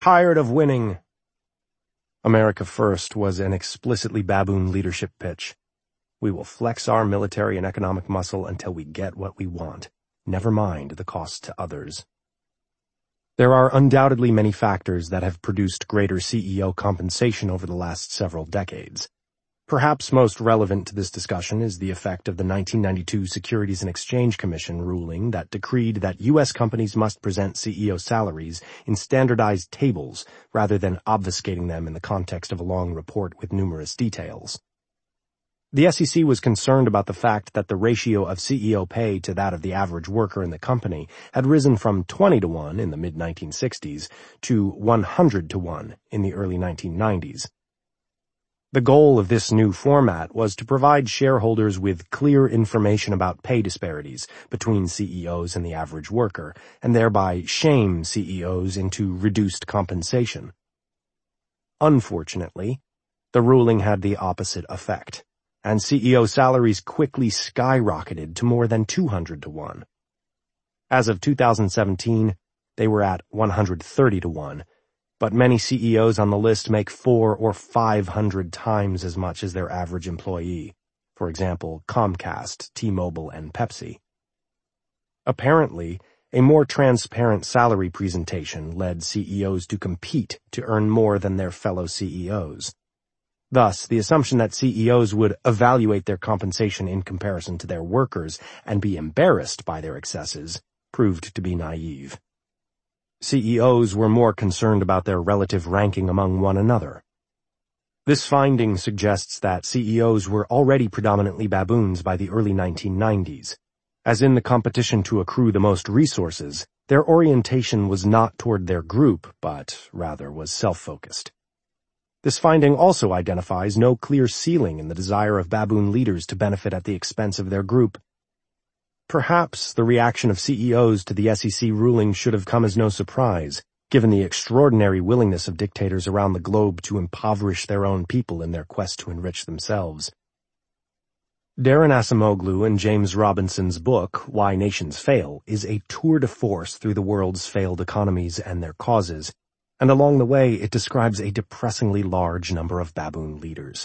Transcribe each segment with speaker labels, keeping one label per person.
Speaker 1: Tired of winning. America First was an explicitly baboon leadership pitch. We will flex our military and economic muscle until we get what we want. Never mind the cost to others. There are undoubtedly many factors that have produced greater CEO compensation over the last several decades. Perhaps most relevant to this discussion is the effect of the 1992 Securities and Exchange Commission ruling that decreed that U.S. companies must present CEO salaries in standardized tables rather than obfuscating them in the context of a long report with numerous details. The SEC was concerned about the fact that the ratio of CEO pay to that of the average worker in the company had risen from 20-to-1 in the mid-1960s to 100-to-1 in the early 1990s. The goal of this new format was to provide shareholders with clear information about pay disparities between CEOs and the average worker, and thereby shame CEOs into reduced compensation. Unfortunately, the ruling had the opposite effect, and CEO salaries quickly skyrocketed to more than 200-to-1. As of 2017, they were at 130-to-1. But many CEOs on the list make 400 or 500 times as much as their average employee. For example, Comcast, T-Mobile, and Pepsi. Apparently, a more transparent salary presentation led CEOs to compete to earn more than their fellow CEOs. Thus, the assumption that CEOs would evaluate their compensation in comparison to their workers and be embarrassed by their excesses proved to be naive. CEOs were more concerned about their relative ranking among one another. This finding suggests that CEOs were already predominantly baboons by the early 1990s. As in the competition to accrue the most resources, their orientation was not toward their group, but rather was self-focused. This finding also identifies no clear ceiling in the desire of baboon leaders to benefit at the expense of their group. Perhaps the reaction of CEOs to the SEC ruling should have come as no surprise, given the extraordinary willingness of dictators around the globe to impoverish their own people in their quest to enrich themselves. Daron Acemoglu and James Robinson's book, Why Nations Fail, is a tour de force through the world's failed economies and their causes, and along the way it describes a depressingly large number of baboon leaders.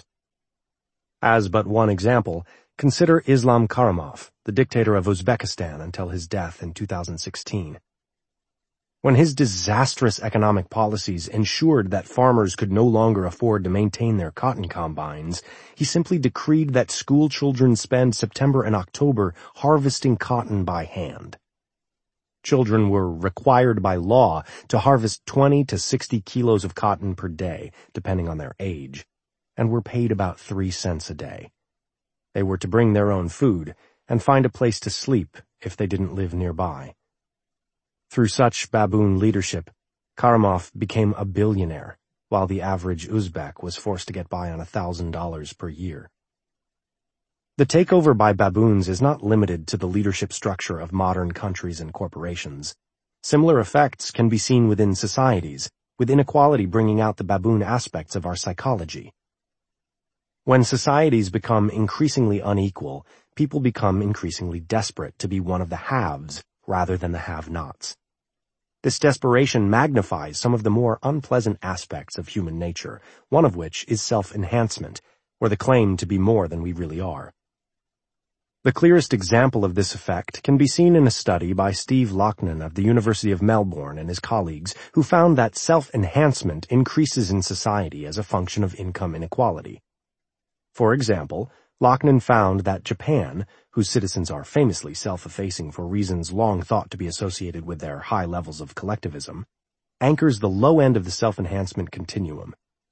Speaker 1: As but one example, consider Islam Karimov, the dictator of Uzbekistan until his death in 2016. When his disastrous economic policies ensured that farmers could no longer afford to maintain their cotton combines, he simply decreed that school children spend September and October harvesting cotton by hand. Children were required by law to harvest 20 to 60 kilos of cotton per day, depending on their age, and were paid about 3 cents a day. They were to bring their own food and find a place to sleep if they didn't live nearby. Through such baboon leadership, Karimov became a billionaire, while the average Uzbek was forced to get by on $1,000 per year. The takeover by baboons is not limited to the leadership structure of modern countries and corporations. Similar effects can be seen within societies, with inequality bringing out the baboon aspects of our psychology. When societies become increasingly unequal, people become increasingly desperate to be one of the haves rather than the have-nots. This desperation magnifies some of the more unpleasant aspects of human nature, one of which is self-enhancement, or the claim to be more than we really are. The clearest example of this effect can be seen in a study by Steve Lochnan of the University of Melbourne and his colleagues, who found that self-enhancement increases in society as a function of income inequality. For example, Lochnan found that Japan, whose citizens are famously self-effacing for reasons long thought to be associated with their high levels of collectivism, anchors the low end of the self-enhancement continuum.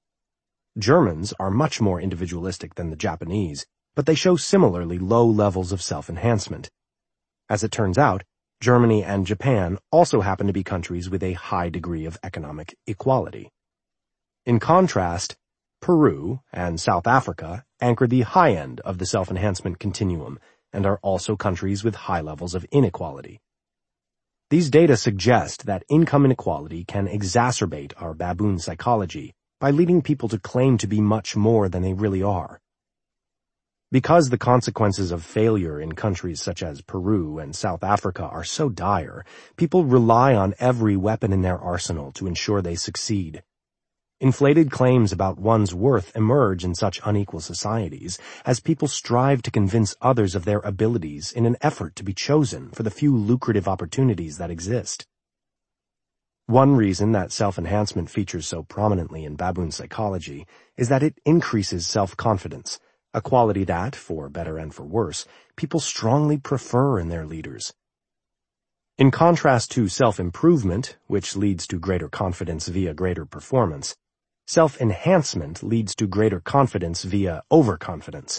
Speaker 1: Germans are much more individualistic than the Japanese, but they show similarly low levels of self-enhancement. As it turns out, Germany and Japan also happen to be countries with a high degree of economic equality. In contrast, Peru and South Africa anchor the high end of the self-enhancement continuum and are also countries with high levels of inequality. These data suggest that income inequality can exacerbate our baboon psychology by leading people to claim to be much more than they really are. Because the consequences of failure in countries such as Peru and South Africa are so dire, people rely on every weapon in their arsenal to ensure they succeed. Inflated claims about one's worth emerge in such unequal societies as people strive to convince others of their abilities in an effort to be chosen for the few lucrative opportunities that exist. One reason that self-enhancement features so prominently in baboon psychology is that it increases self-confidence, a quality that, for better and for worse, people strongly prefer in their leaders. In contrast to self-improvement, which leads to greater confidence via greater performance, self-enhancement leads to greater confidence via overconfidence.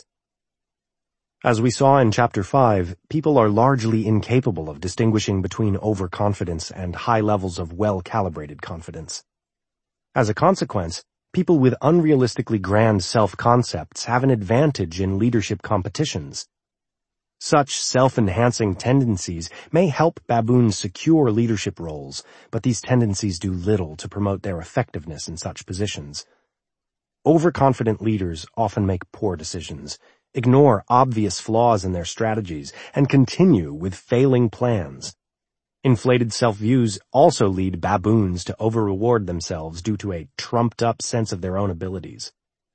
Speaker 1: As we saw in Chapter 5, people are largely incapable of distinguishing between overconfidence and high levels of well-calibrated confidence. As a consequence, people with unrealistically grand self-concepts have an advantage in leadership competitions. Such self-enhancing tendencies may help baboons secure leadership roles, but these tendencies do little to promote their effectiveness in such positions. Overconfident leaders often make poor decisions, ignore obvious flaws in their strategies, and continue with failing plans. Inflated self-views also lead baboons to over-reward themselves due to a trumped-up sense of their own abilities.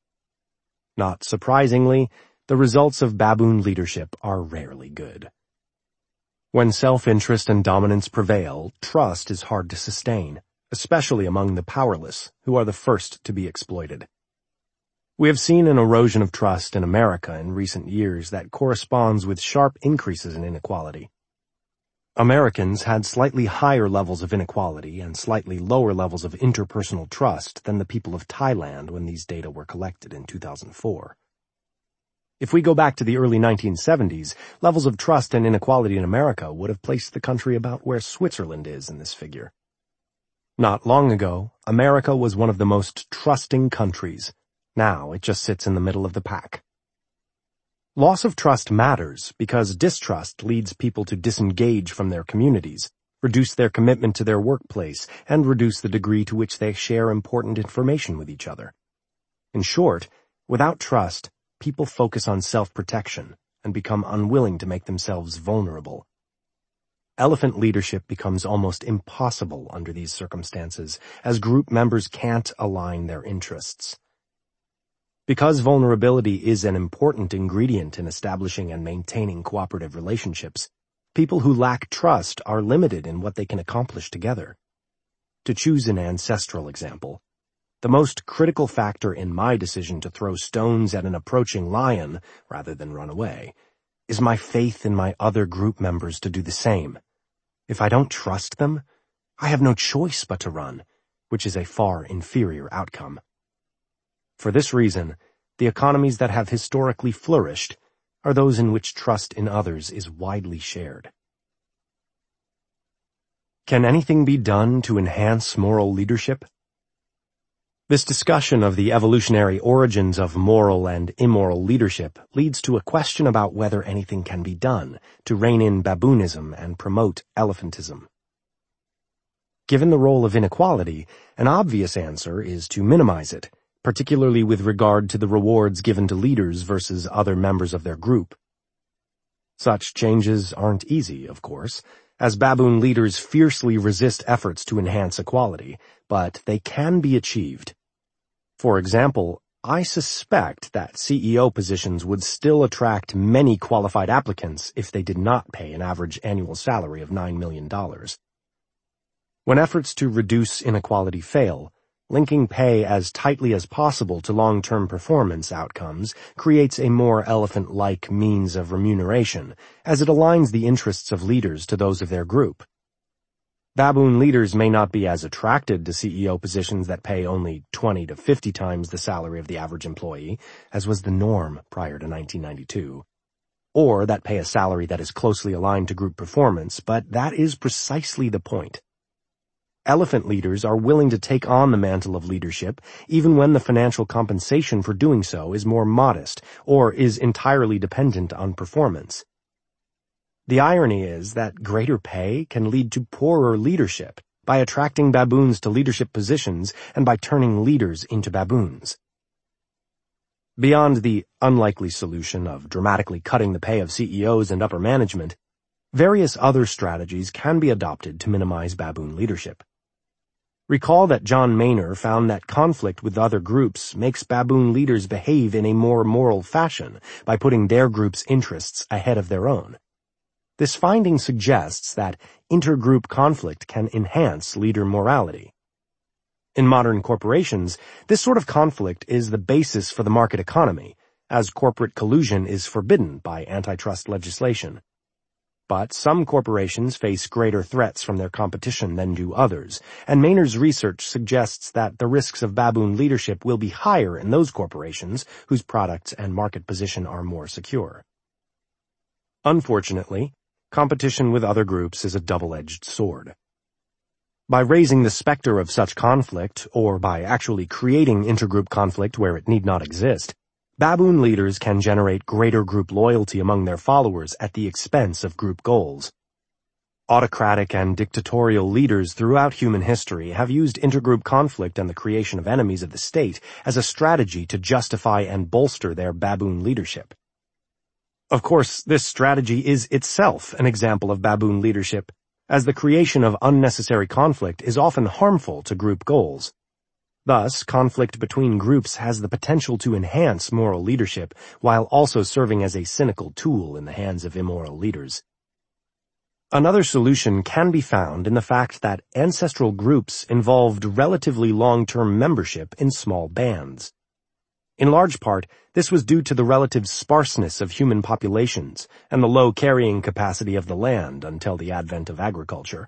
Speaker 1: Not surprisingly, the results of baboon leadership are rarely good. When self-interest and dominance prevail, trust is hard to sustain, especially among the powerless, who are the first to be exploited. We have seen an erosion of trust in America in recent years that corresponds with sharp increases in inequality. Americans had slightly higher levels of inequality and slightly lower levels of interpersonal trust than the people of Thailand when these data were collected in 2004. If we go back to the early 1970s, levels of trust and inequality in America would have placed the country about where Switzerland is in this figure. Not long ago, America was one of the most trusting countries. Now it just sits in the middle of the pack. Loss of trust matters because distrust leads people to disengage from their communities, reduce their commitment to their workplace, and reduce the degree to which they share important information with each other. In short, without trust, people focus on self-protection and become unwilling to make themselves vulnerable. Elephant leadership becomes almost impossible under these circumstances, as group members can't align their interests. Because vulnerability is an important ingredient in establishing and maintaining cooperative relationships, people who lack trust are limited in what they can accomplish together. To choose an ancestral example, the most critical factor in my decision to throw stones at an approaching lion, rather than run away, is my faith in my other group members to do the same. If I don't trust them, I have no choice but to run, which is a far inferior outcome. For this reason, the economies that have historically flourished are those in which trust in others is widely shared. Can anything be done to enhance moral leadership? This discussion of the evolutionary origins of moral and immoral leadership leads to a question about whether anything can be done to rein in baboonism and promote elephantism. Given the role of inequality, an obvious answer is to minimize it, particularly with regard to the rewards given to leaders versus other members of their group. Such changes aren't easy, of course, as baboon leaders fiercely resist efforts to enhance equality, but they can be achieved. For example, I suspect that CEO positions would still attract many qualified applicants if they did not pay an average annual salary of $9 million. When efforts to reduce inequality fail, linking pay as tightly as possible to long-term performance outcomes creates a more elephant-like means of remuneration, as it aligns the interests of leaders to those of their group. Baboon leaders may not be as attracted to CEO positions that pay only 20 to 50 times the salary of the average employee, as was the norm prior to 1992, or that pay a salary that is closely aligned to group performance, but that is precisely the point. Elephant leaders are willing to take on the mantle of leadership even when the financial compensation for doing so is more modest or is entirely dependent on performance. The irony is that greater pay can lead to poorer leadership by attracting baboons to leadership positions and by turning leaders into baboons. Beyond the unlikely solution of dramatically cutting the pay of CEOs and upper management, various other strategies can be adopted to minimize baboon leadership. Recall that John Maynor found that conflict with other groups makes baboon leaders behave in a more moral fashion by putting their group's interests ahead of their own. This finding suggests that intergroup conflict can enhance leader morality. In modern corporations, this sort of conflict is the basis for the market economy, as corporate collusion is forbidden by antitrust legislation. But some corporations face greater threats from their competition than do others, and Maynor's research suggests that the risks of baboon leadership will be higher in those corporations whose products and market position are more secure. Unfortunately, competition with other groups is a double-edged sword. By raising the specter of such conflict, or by actually creating intergroup conflict where it need not exist, baboon leaders can generate greater group loyalty among their followers at the expense of group goals. Autocratic and dictatorial leaders throughout human history have used intergroup conflict and the creation of enemies of the state as a strategy to justify and bolster their baboon leadership. Of course, this strategy is itself an example of baboon leadership, as the creation of unnecessary conflict is often harmful to group goals. Thus, conflict between groups has the potential to enhance moral leadership while also serving as a cynical tool in the hands of immoral leaders. Another solution can be found in the fact that ancestral groups involved relatively long-term membership in small bands. In large part, this was due to the relative sparseness of human populations and the low carrying capacity of the land until the advent of agriculture.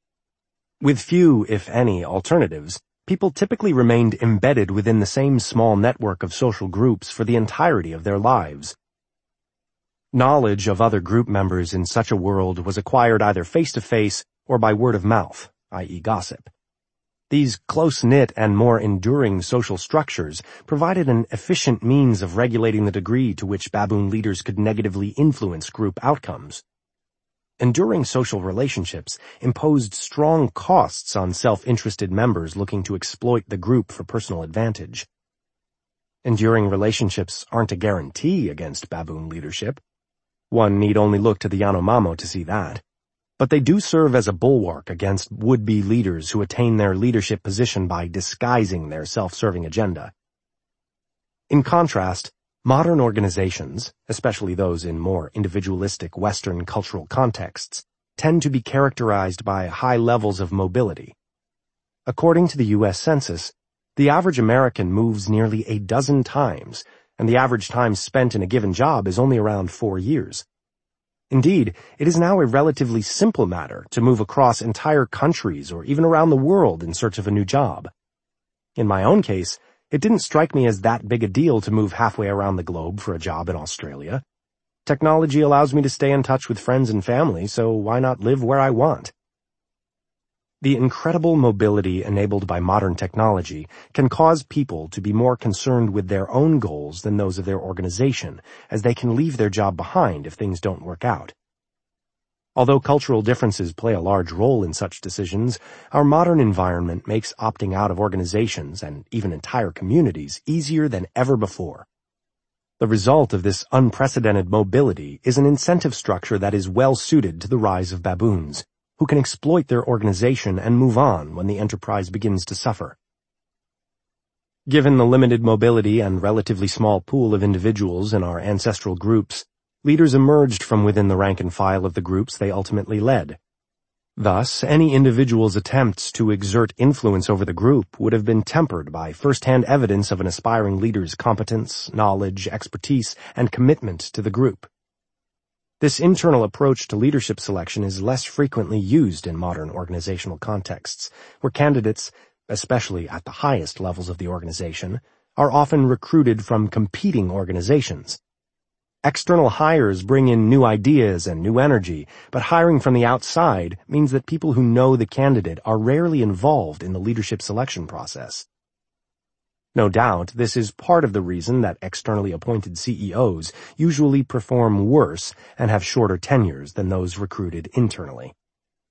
Speaker 1: With few, if any, alternatives, people typically remained embedded within the same small network of social groups for the entirety of their lives. Knowledge of other group members in such a world was acquired either face-to-face or by word of mouth, i.e. gossip. These close-knit and more enduring social structures provided an efficient means of regulating the degree to which baboon leaders could negatively influence group outcomes. Enduring social relationships imposed strong costs on self-interested members looking to exploit the group for personal advantage. Enduring relationships aren't a guarantee against baboon leadership. One need only look to the Yanomamo to see that. But they do serve as a bulwark against would-be leaders who attain their leadership position by disguising their self-serving agenda. In contrast, modern organizations, especially those in more individualistic Western cultural contexts, tend to be characterized by high levels of mobility. According to the U.S. Census, the average American moves nearly a dozen times, and the average time spent in a given job is only around 4 years. Indeed, it is now a relatively simple matter to move across entire countries or even around the world in search of a new job. In my own case, it didn't strike me as that big a deal to move halfway around the globe for a job in Australia. Technology allows me to stay in touch with friends and family, so why not live where I want? The incredible mobility enabled by modern technology can cause people to be more concerned with their own goals than those of their organization, as they can leave their job behind if things don't work out. Although cultural differences play a large role in such decisions, our modern environment makes opting out of organizations and even entire communities easier than ever before. The result of this unprecedented mobility is an incentive structure that is well suited to the rise of baboons, who can exploit their organization and move on when the enterprise begins to suffer. Given the limited mobility and relatively small pool of individuals in our ancestral groups, leaders emerged from within the rank and file of the groups they ultimately led. Thus, any individual's attempts to exert influence over the group would have been tempered by first-hand evidence of an aspiring leader's competence, knowledge, expertise, and commitment to the group. This internal approach to leadership selection is less frequently used in modern organizational contexts, where candidates, especially at the highest levels of the organization, are often recruited from competing organizations. External hires bring in new ideas and new energy, but hiring from the outside means that people who know the candidate are rarely involved in the leadership selection process. No doubt, this is part of the reason that externally appointed CEOs usually perform worse and have shorter tenures than those recruited internally.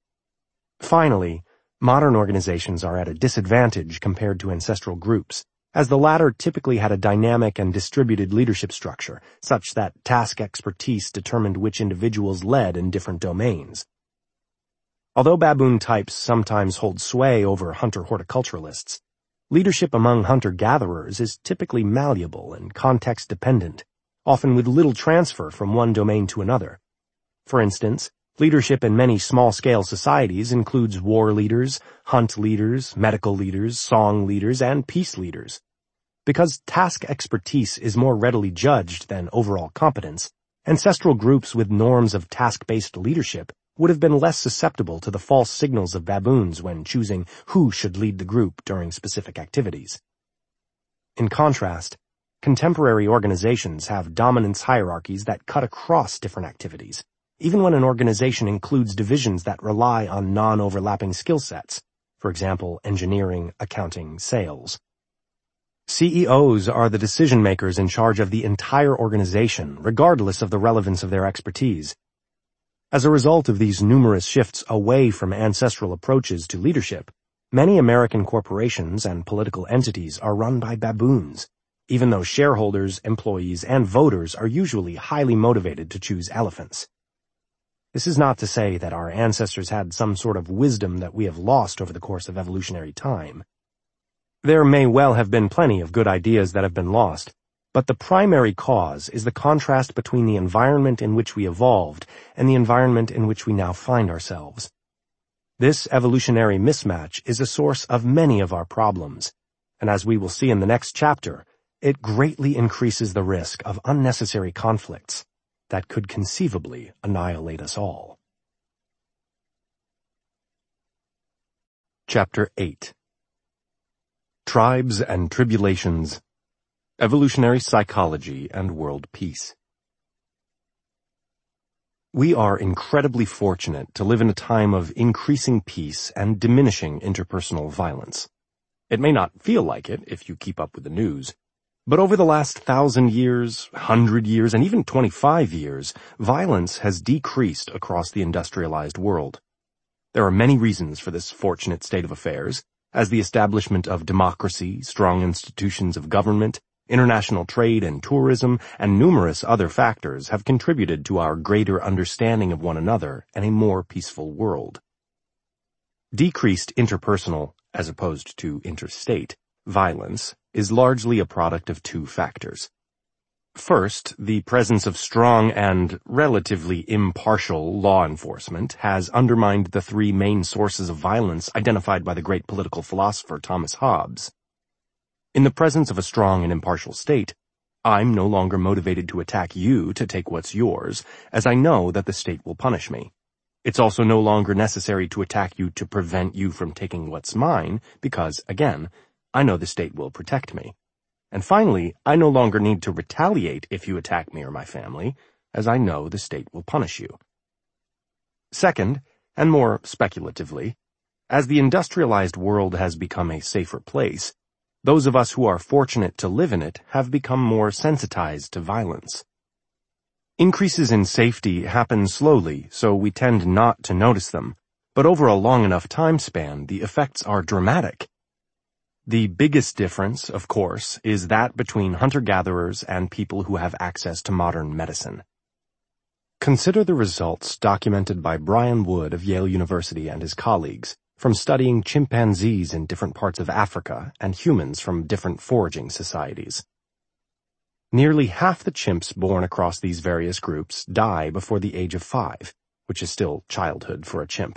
Speaker 1: Finally, modern organizations are at a disadvantage compared to ancestral groups, as the latter typically had a dynamic and distributed leadership structure, such that task expertise determined which individuals led in different domains. Although baboon types sometimes hold sway over hunter-horticulturalists, leadership among hunter-gatherers is typically malleable and context-dependent, often with little transfer from one domain to another. For instance, leadership in many small-scale societies includes war leaders, hunt leaders, medical leaders, song leaders, and peace leaders. Because task expertise is more readily judged than overall competence, ancestral groups with norms of task-based leadership would have been less susceptible to the false signals of baboons when choosing who should lead the group during specific activities. In contrast, contemporary organizations have dominance hierarchies that cut across different activities, even when an organization includes divisions that rely on non-overlapping skill sets, for example, engineering, accounting, sales. CEOs are the decision-makers in charge of the entire organization, regardless of the relevance of their expertise. As a result of these numerous shifts away from ancestral approaches to leadership, many American corporations and political entities are run by baboons, even though shareholders, employees, and voters are usually highly motivated to choose elephants. This is not to say that our ancestors had some sort of wisdom that we have lost over the course of evolutionary time. There may well have been plenty of good ideas that have been lost, but the primary cause is the contrast between the environment in which we evolved and the environment in which we now find ourselves. This evolutionary mismatch is a source of many of our problems, and as we will see in the next chapter, it greatly increases the risk of unnecessary conflicts that could conceivably annihilate us all. Chapter 8. Tribes and Tribulations, Evolutionary Psychology and World Peace. We are incredibly fortunate to live in a time of increasing peace and diminishing interpersonal violence. It may not feel like it if you keep up with the news, but over the last 1,000 years, 100 years, and even 25 years, violence has decreased across the industrialized world. There are many reasons for this fortunate state of affairs, as the establishment of democracy, strong institutions of government, international trade and tourism, and numerous other factors have contributed to our greater understanding of one another and a more peaceful world. Decreased interpersonal, as opposed to interstate, violence is largely a product of two factors. First, the presence of strong and relatively impartial law enforcement has undermined the three main sources of violence identified by the great political philosopher Thomas Hobbes. In the presence of a strong and impartial state, I'm no longer motivated to attack you to take what's yours, as I know that the state will punish me. It's also no longer necessary to attack you to prevent you from taking what's mine, because, again, I know the state will protect me. And finally, I no longer need to retaliate if you attack me or my family, as I know the state will punish you. Second, and more speculatively, as the industrialized world has become a safer place, those of us who are fortunate to live in it have become more sensitized to violence. Increases in safety happen slowly, so we tend not to notice them, but over a long enough time span, the effects are dramatic. The biggest difference, of course, is that between hunter-gatherers and people who have access to modern medicine. Consider the results documented by Brian Wood of Yale University and his colleagues from studying chimpanzees in different parts of Africa and humans from different foraging societies. Nearly half the chimps born across these various groups die before the age of 5, which is still childhood for a chimp.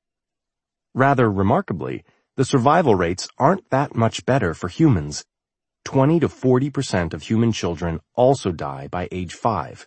Speaker 1: Rather remarkably, the survival rates aren't that much better for humans. 20 to 40% of human children also die by age 5.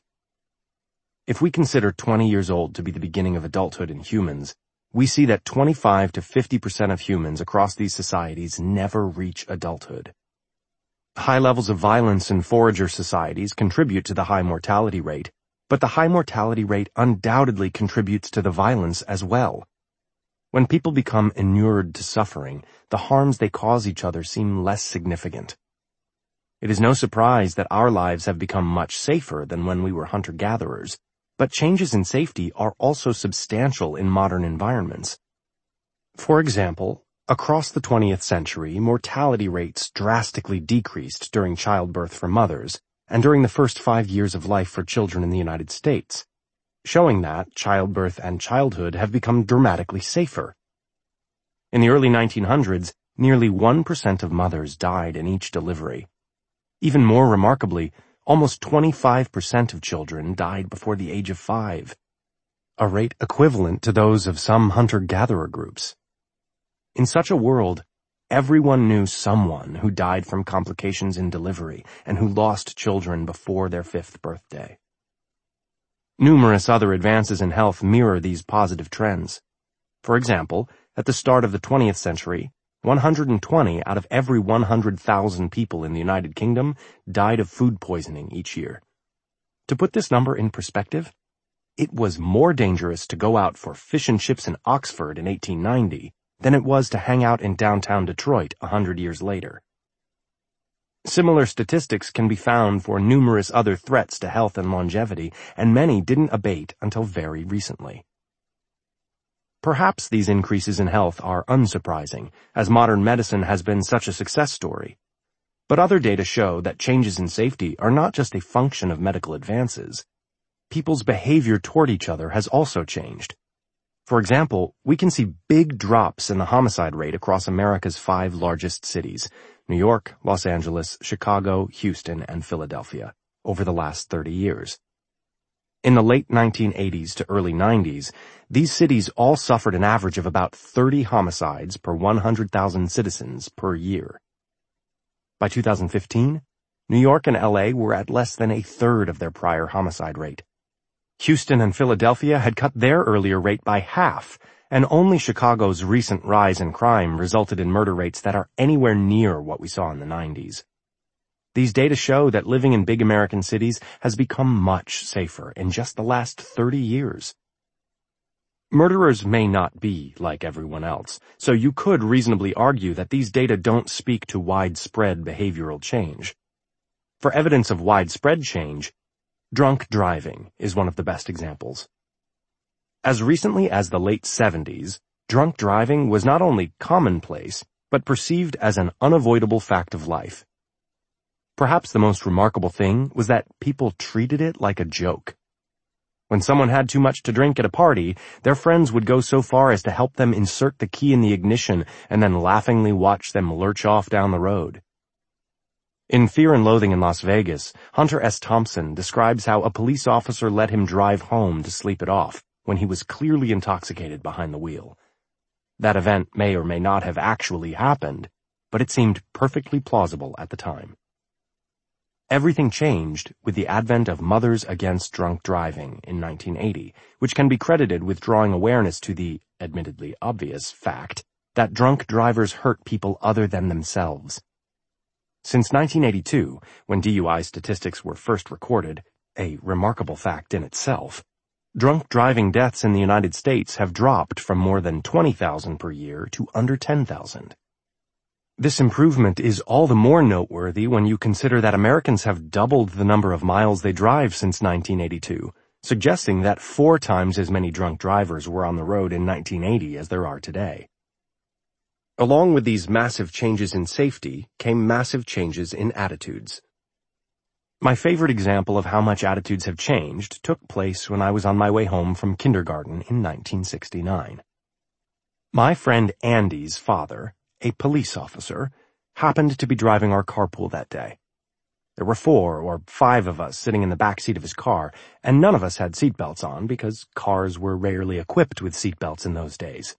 Speaker 1: If we consider 20 years old to be the beginning of adulthood in humans, we see that 25 to 50% of humans across these societies never reach adulthood. High levels of violence in forager societies contribute to the high mortality rate, but the high mortality rate undoubtedly contributes to the violence as well. When people become inured to suffering, the harms they cause each other seem less significant. It is no surprise that our lives have become much safer than when we were hunter-gatherers, but changes in safety are also substantial in modern environments. For example, Across the 20th century, mortality rates drastically decreased during childbirth for mothers and during the first 5 years of life for children in the United States, showing that childbirth and childhood have become dramatically safer. In the early 1900s, nearly 1% of mothers died in each delivery. Even more remarkably, almost 25% of children died before the age of 5, a rate equivalent to those of some hunter-gatherer groups. In such a world, everyone knew someone who died from complications in delivery and who lost children before their 5th birthday. Numerous other advances in health mirror these positive trends. For example, at the start of the 20th century, 120 out of every 100,000 people in the United Kingdom died of food poisoning each year. To put this number in perspective, it was more dangerous to go out for fish and chips in Oxford in 1890 than it was to hang out in downtown Detroit 100 years later. Similar statistics can be found for numerous other threats to health and longevity, and many didn't abate until very recently. Perhaps these increases in health are unsurprising, as modern medicine has been such a success story. But other data show that changes in safety are not just a function of medical advances. People's behavior toward each other has also changed. For example, we can see big drops in the homicide rate across America's 5 largest cities, New York, Los Angeles, Chicago, Houston, and Philadelphia, over the last 30 years. In the late 1980s to early 90s, these cities all suffered an average of about 30 homicides per 100,000 citizens per year. By 2015, New York and LA were at less than a third of their prior homicide rate. Houston and Philadelphia had cut their earlier rate by half, and only Chicago's recent rise in crime resulted in murder rates that are anywhere near what we saw in the 90s. These data show that living in big American cities has become much safer in just the last 30 years. Murderers may not be like everyone else, so you could reasonably argue that these data don't speak to widespread behavioral change. For evidence of widespread change, drunk driving is one of the best examples. As recently as the late 70s, drunk driving was not only commonplace, but perceived as an unavoidable fact of life. Perhaps the most remarkable thing was that people treated it like a joke. When someone had too much to drink at a party, their friends would go so far as to help them insert the key in the ignition and then laughingly watch them lurch off down the road. In Fear and Loathing in Las Vegas, Hunter S. Thompson describes how a police officer let him drive home to sleep it off when he was clearly intoxicated behind the wheel. That event may or may not have actually happened, but it seemed perfectly plausible at the time. Everything changed with the advent of Mothers Against Drunk Driving in 1980, which can be credited with drawing awareness to the, admittedly obvious, fact that drunk drivers hurt people other than themselves. Since 1982, when DUI statistics were first recorded, a remarkable fact in itself, drunk driving deaths in the United States have dropped from more than 20,000 per year to under 10,000. This improvement is all the more noteworthy when you consider that Americans have doubled the number of miles they drive since 1982, suggesting that 4 times as many drunk drivers were on the road in 1980 as there are today. Along with these massive changes in safety came massive changes in attitudes. My favorite example of how much attitudes have changed took place when I was on my way home from kindergarten in 1969. My friend Andy's father, a police officer, happened to be driving our carpool that day. There were 4 or 5 of us sitting in the back seat of his car, and none of us had seatbelts on because cars were rarely equipped with seatbelts in those days.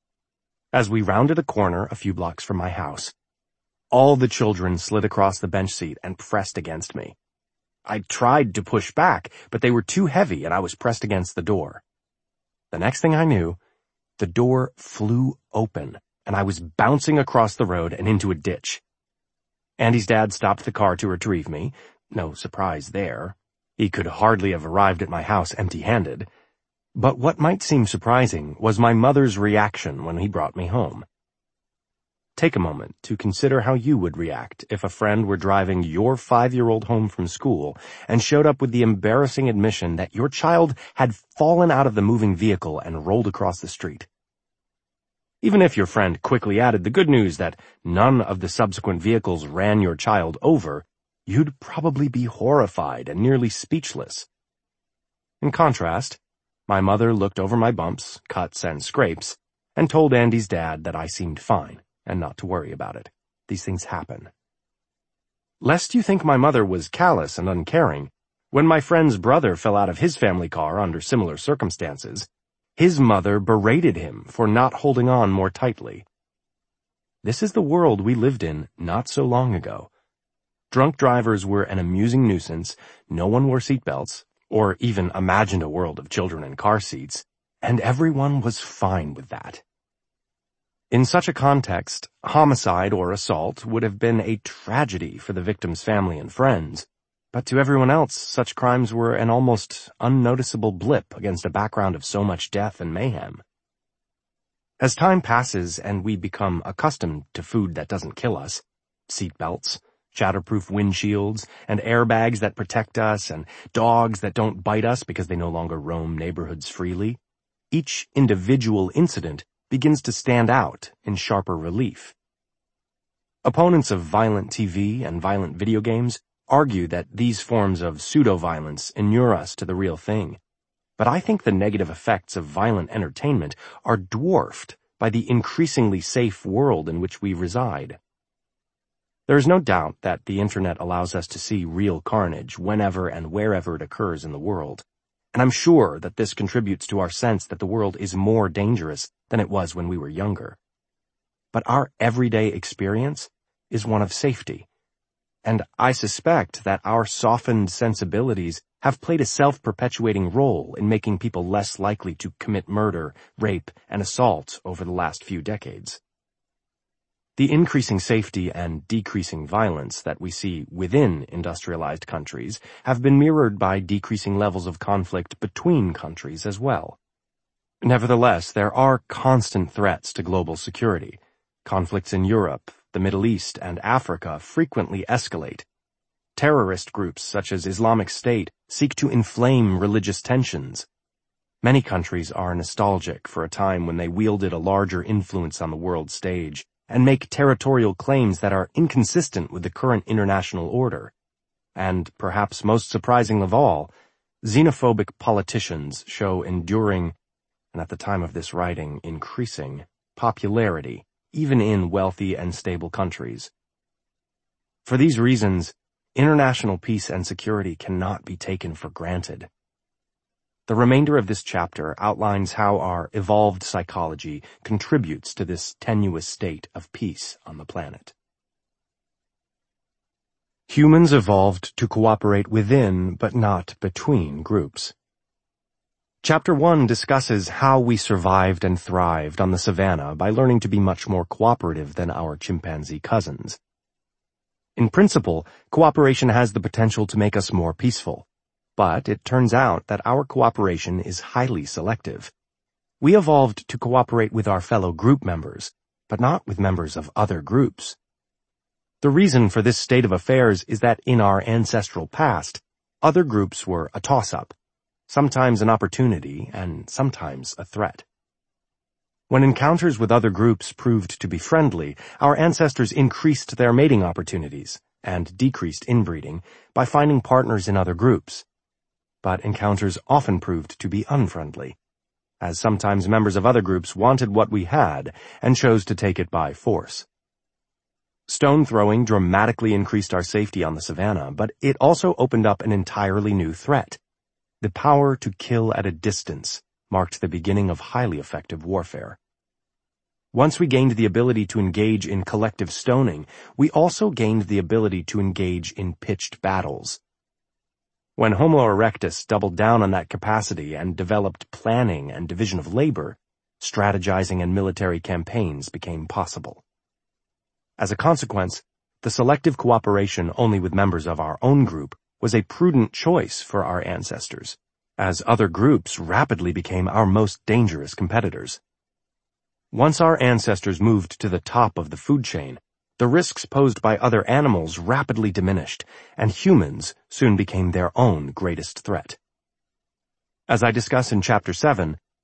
Speaker 1: As we rounded a corner a few blocks from my house, all the children slid across the bench seat and pressed against me. I tried to push back, but they were too heavy and I was pressed against the door. The next thing I knew, the door flew open and I was bouncing across the road and into a ditch. Andy's dad stopped the car to retrieve me. No surprise there. He could hardly have arrived at my house empty-handed. But what might seem surprising was my mother's reaction when he brought me home. Take a moment to consider how you would react if a friend were driving your 5-year-old home from school and showed up with the embarrassing admission that your child had fallen out of the moving vehicle and rolled across the street. Even if your friend quickly added the good news that none of the subsequent vehicles ran your child over, you'd probably be horrified and nearly speechless. In contrast, my mother looked over my bumps, cuts, and scrapes and told Andy's dad that I seemed fine and not to worry about it. These things happen. Lest you think my mother was callous and uncaring, when my friend's brother fell out of his family car under similar circumstances, his mother berated him for not holding on more tightly. This is the world we lived in not so long ago. Drunk drivers were an amusing nuisance, no one wore seatbelts, or even imagined a world of children in car seats, and everyone was fine with that. In such a context, homicide or assault would have been a tragedy for the victim's family and friends, but to everyone else, such crimes were an almost unnoticeable blip against a background of so much death and mayhem. As time passes and we become accustomed to food that doesn't kill us, seatbelts, shatterproof windshields, and airbags that protect us, and dogs that don't bite us because they no longer roam neighborhoods freely, each individual incident begins to stand out in sharper relief. Opponents of violent TV and violent video games argue that these forms of pseudo-violence inure us to the real thing, but I think the negative effects of violent entertainment are dwarfed by the increasingly safe world in which we reside. There is no doubt that the internet allows us to see real carnage whenever and wherever it occurs in the world, and I'm sure that this contributes to our sense that the world is more dangerous than it was when we were younger. But our everyday experience is one of safety, and I suspect that our softened sensibilities have played a self-perpetuating role in making people less likely to commit murder, rape, and assault over the last few decades. The increasing safety and decreasing violence that we see within industrialized countries have been mirrored by decreasing levels of conflict between countries as well. Nevertheless, there are constant threats to global security. Conflicts in Europe, the Middle East, and Africa frequently escalate. Terrorist groups such as Islamic State seek to inflame religious tensions. Many countries are nostalgic for a time when they wielded a larger influence on the world stage and make territorial claims that are inconsistent with the current international order. And, perhaps most surprising of all, xenophobic politicians show enduring, and at the time of this writing, increasing, popularity, even in wealthy and stable countries. For these reasons, international peace and security cannot be taken for granted. The remainder of this chapter outlines how our evolved psychology contributes to this tenuous state of peace on the planet. Humans evolved to cooperate within, but not between, groups. Chapter 1 discusses how we survived and thrived on the savannah by learning to be much more cooperative than our chimpanzee cousins. In principle, cooperation has the potential to make us more peaceful. But it turns out that our cooperation is highly selective. We evolved to cooperate with our fellow group members, but not with members of other groups. The reason for this state of affairs is that in our ancestral past, other groups were a toss-up, sometimes an opportunity and sometimes a threat. When encounters with other groups proved to be friendly, our ancestors increased their mating opportunities and decreased inbreeding by finding partners in other groups. But encounters often proved to be unfriendly, as sometimes members of other groups wanted what we had and chose to take it by force. Stone throwing dramatically increased our safety on the savannah, but it also opened up an entirely new threat. The power to kill at a distance marked the beginning of highly effective warfare. Once we gained the ability to engage in collective stoning, we also gained the ability to engage in pitched battles. When Homo erectus doubled down on that capacity and developed planning and division of labor, strategizing and military campaigns became possible. As a consequence, the selective cooperation only with members of our own group was a prudent choice for our ancestors, as other groups rapidly became our most dangerous competitors. Once our ancestors moved to the top of the food chain, the risks posed by other animals rapidly diminished, and humans soon became their own greatest threat. As I discuss in Chapter 7,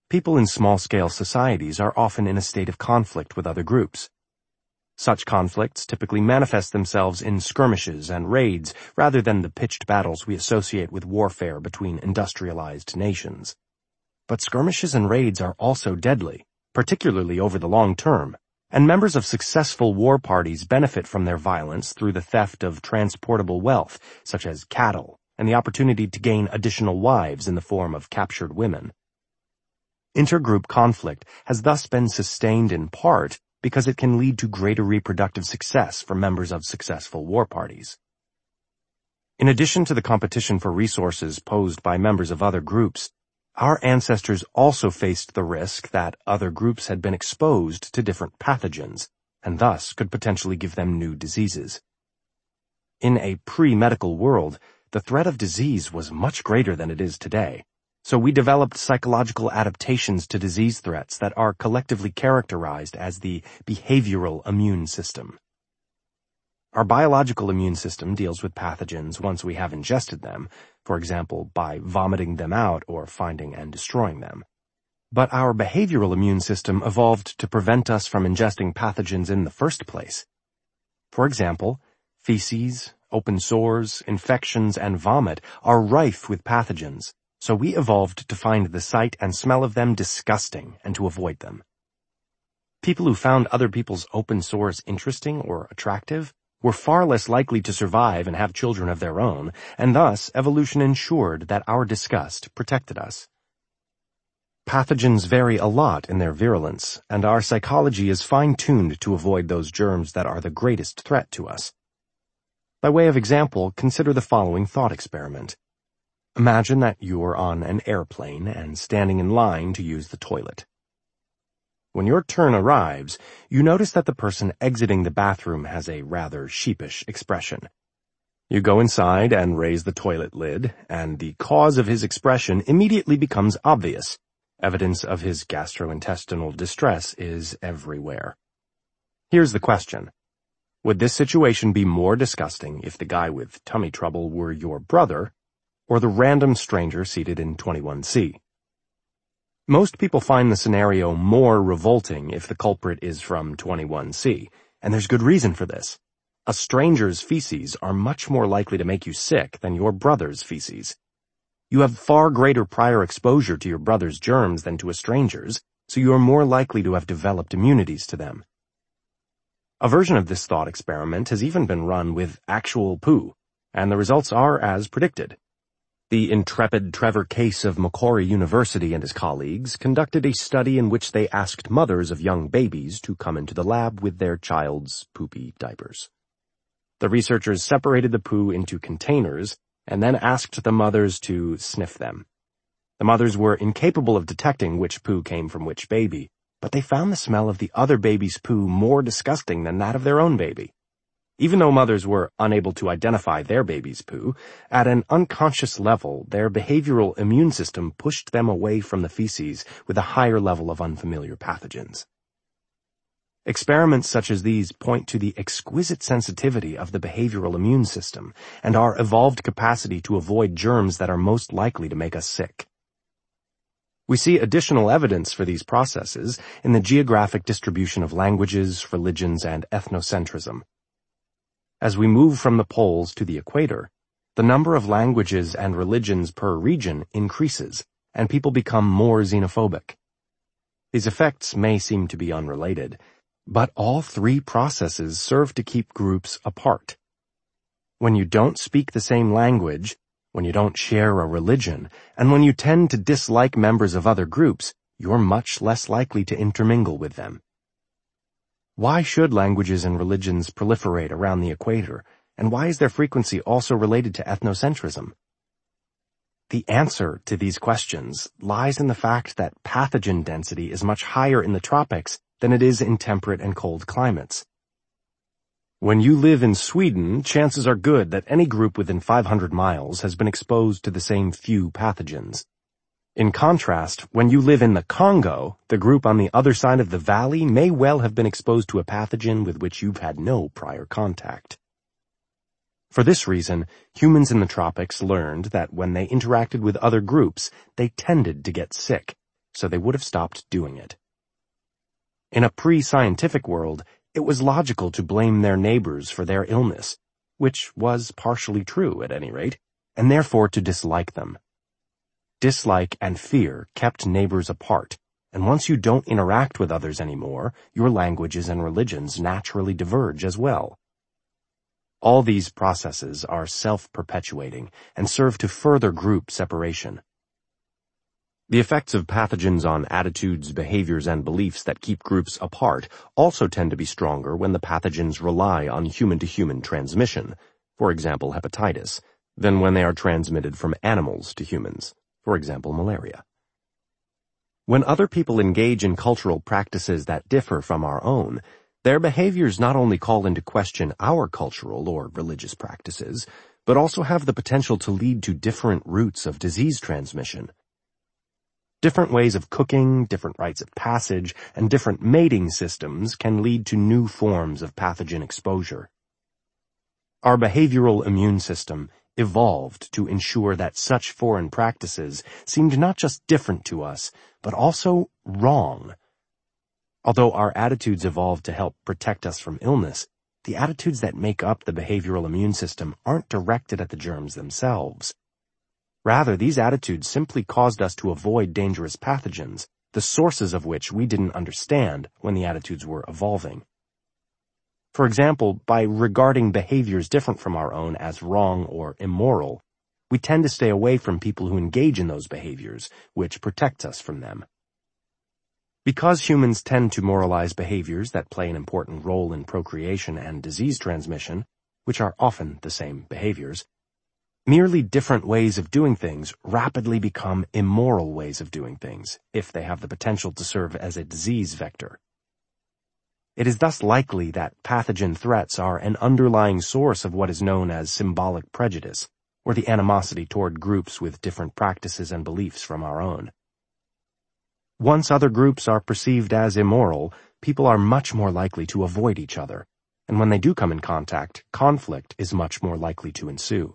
Speaker 1: People in small-scale societies are often in a state of conflict with other groups. Such conflicts typically manifest themselves in skirmishes and raids rather than the pitched battles we associate with warfare between industrialized nations. But skirmishes and raids are also deadly, particularly over the long term, and members of successful war parties benefit from their violence through the theft of transportable wealth, such as cattle, and the opportunity to gain additional wives in the form of captured women. Intergroup conflict has thus been sustained in part because it can lead to greater reproductive success for members of successful war parties. In addition to the competition for resources posed by members of other groups, our ancestors also faced the risk that other groups had been exposed to different pathogens, and thus could potentially give them new diseases. In a pre-medical world, the threat of disease was much greater than it is today, so we developed psychological adaptations to disease threats that are collectively characterized as the behavioral immune system. Our biological immune system deals with pathogens once we have ingested them, for example, by vomiting them out or finding and destroying them. But our behavioral immune system evolved to prevent us from ingesting pathogens in the first place. For example, feces, open sores, infections, and vomit are rife with pathogens, so we evolved to find the sight and smell of them disgusting and to avoid them. People who found other people's open sores interesting or attractive were far less likely to survive and have children of their own, and thus evolution ensured that our disgust protected us. Pathogens vary a lot in their virulence, and our psychology is fine-tuned to avoid those germs that are the greatest threat to us. By way of example, consider the following thought experiment. Imagine that you're on an airplane and standing in line to use the toilet. When your turn arrives, you notice that the person exiting the bathroom has a rather sheepish expression. You go inside and raise the toilet lid, and the cause of his expression immediately becomes obvious. Evidence of his gastrointestinal distress is everywhere. Here's the question. Would this situation be more disgusting if the guy with tummy trouble were your brother, or the random stranger seated in 21C? Most people find the scenario more revolting if the culprit is from 21C, and there's good reason for this. A stranger's feces are much more likely to make you sick than your brother's feces. You have far greater prior exposure to your brother's germs than to a stranger's, so you are more likely to have developed immunities to them. A version of this thought experiment has even been run with actual poo, and the results are as predicted. The intrepid Trevor Case of Macquarie University and his colleagues conducted a study in which they asked mothers of young babies to come into the lab with their child's poopy diapers. The researchers separated the poo into containers and then asked the mothers to sniff them. The mothers were incapable of detecting which poo came from which baby, but they found the smell of the other baby's poo more disgusting than that of their own baby. Even though mothers were unable to identify their baby's poo, at an unconscious level, their behavioral immune system pushed them away from the feces with a higher level of unfamiliar pathogens. Experiments such as these point to the exquisite sensitivity of the behavioral immune system and our evolved capacity to avoid germs that are most likely to make us sick. We see additional evidence for these processes in the geographic distribution of languages, religions, and ethnocentrism. As we move from the poles to the equator, the number of languages and religions per region increases, and people become more xenophobic. These effects may seem to be unrelated, but all three processes serve to keep groups apart. When you don't speak the same language, when you don't share a religion, and when you tend to dislike members of other groups, you're much less likely to intermingle with them. Why should languages and religions proliferate around the equator, and why is their frequency also related to ethnocentrism? The answer to these questions lies in the fact that pathogen density is much higher in the tropics than it is in temperate and cold climates. When you live in Sweden, chances are good that any group within 500 miles has been exposed to the same few pathogens. In contrast, when you live in the Congo, the group on the other side of the valley may well have been exposed to a pathogen with which you've had no prior contact. For this reason, humans in the tropics learned that when they interacted with other groups, they tended to get sick, so they would have stopped doing it. In a pre-scientific world, it was logical to blame their neighbors for their illness, which was partially true at any rate, and therefore to dislike them. Dislike and fear kept neighbors apart, and once you don't interact with others anymore, your languages and religions naturally diverge as well. All these processes are self-perpetuating and serve to further group separation. The effects of pathogens on attitudes, behaviors, and beliefs that keep groups apart also tend to be stronger when the pathogens rely on human-to-human transmission, for example hepatitis, than when they are transmitted from animals to humans, for example malaria. When other people engage in cultural practices that differ from our own, their behaviors not only call into question our cultural or religious practices, but also have the potential to lead to different routes of disease transmission. Different ways of cooking, different rites of passage, and different mating systems can lead to new forms of pathogen exposure. Our behavioral immune system evolved to ensure that such foreign practices seemed not just different to us, but also wrong. Although our attitudes evolved to help protect us from illness, the attitudes that make up the behavioral immune system aren't directed at the germs themselves. Rather, these attitudes simply caused us to avoid dangerous pathogens, the sources of which we didn't understand when the attitudes were evolving. For example, by regarding behaviors different from our own as wrong or immoral, we tend to stay away from people who engage in those behaviors, which protects us from them. Because humans tend to moralize behaviors that play an important role in procreation and disease transmission, which are often the same behaviors, merely different ways of doing things rapidly become immoral ways of doing things, if they have the potential to serve as a disease vector. It is thus likely that pathogen threats are an underlying source of what is known as symbolic prejudice, or the animosity toward groups with different practices and beliefs from our own. Once other groups are perceived as immoral, people are much more likely to avoid each other, and when they do come in contact, conflict is much more likely to ensue.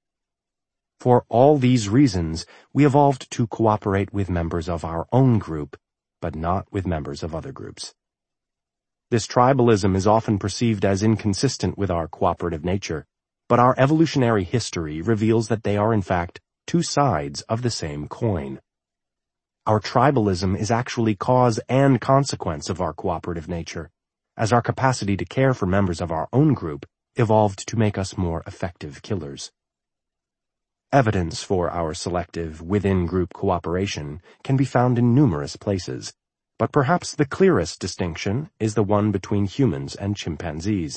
Speaker 1: For all these reasons, we evolved to cooperate with members of our own group, but not with members of other groups. This tribalism is often perceived as inconsistent with our cooperative nature, but our evolutionary history reveals that they are in fact two sides of the same coin. Our tribalism is actually cause and consequence of our cooperative nature, as our capacity to care for members of our own group evolved to make us more effective killers. Evidence for our selective, within-group cooperation can be found in numerous places, but perhaps the clearest distinction is the one between humans and chimpanzees.